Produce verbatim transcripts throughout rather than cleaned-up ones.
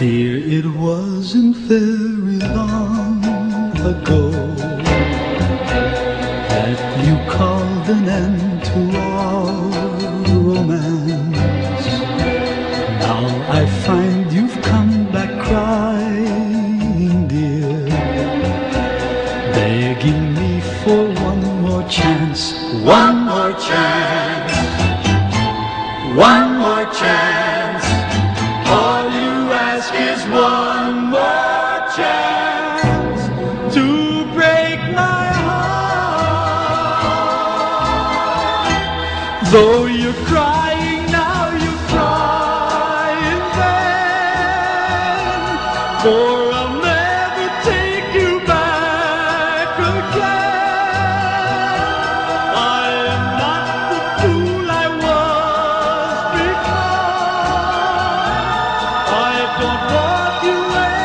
Dear, it wasn't very long ago that you called an end to our romance. Now I find you've come back crying, dear, begging me for one more chance. One more chance, one more chance. All you ask is one more chance to break my heart. Though you're crying now, you cry in vain, for I'll never take you back again. I am not the fool I was before. I don't want you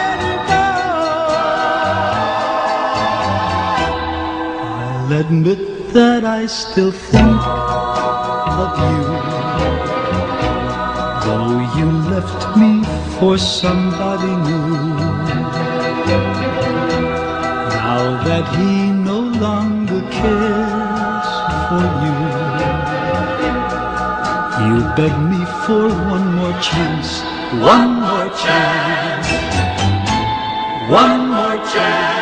anymore. I'll admit that I still think of you, though you left me for somebody new. Now that he no longer cares for you, you beg me for one more chance. One more chance, one more chance.